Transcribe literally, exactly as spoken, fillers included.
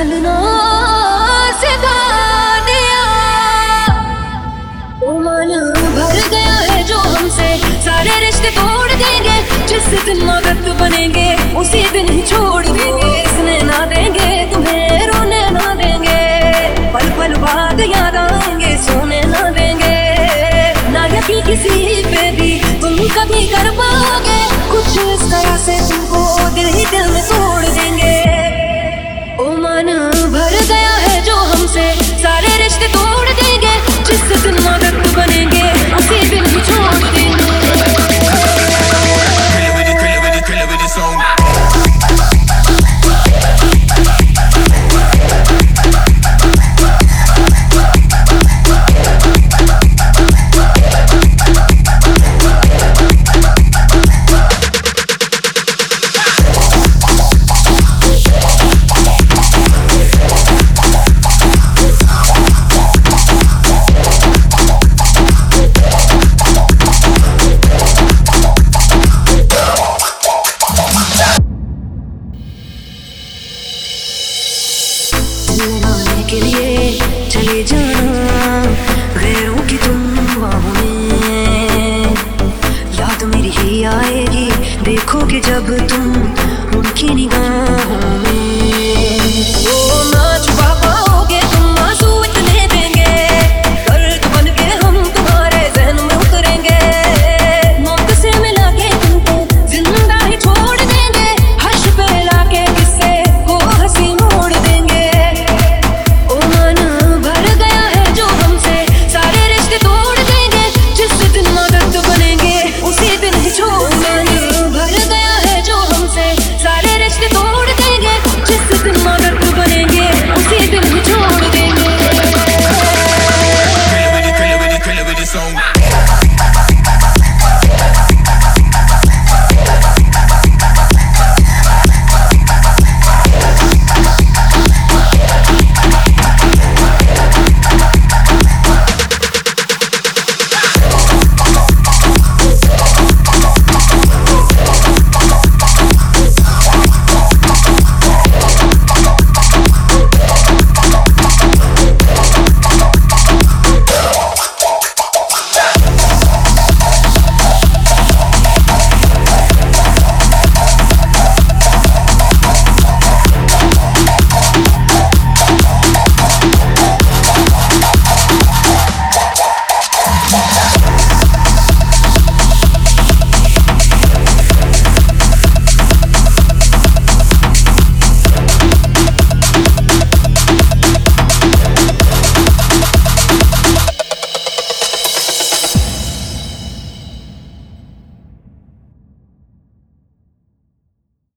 छलना सिखा दिया। ओ मन भर गया है जो हमसे, सारे रिश्ते तोड़ देंगे। जिस दिन मदद बनेंगे उसी दिन ही छोड़ देंगे। इसने ना देंगे तुम्हें, रोने ना देंगे। पल पल बाद याद आएंगे, सोने ना देंगे। ना यकीन किसी पे भी तुम कभी कर पाओगे। कुछ इस तरह से तुमको दिल ही दिल में तोड़ देंगे। ओ मन भर गया है जो हमसे, सारे रिश्ते तोड़ देंगे। जिस दिन मदद बनेंगे उसी दिन ही छोड़ देंगे। मिलने के लिए चले जाना गैरों की तुम बाहों में। याद मेरी ही आएगी देखोगे जब तुम उनकी निगाहों में। ओ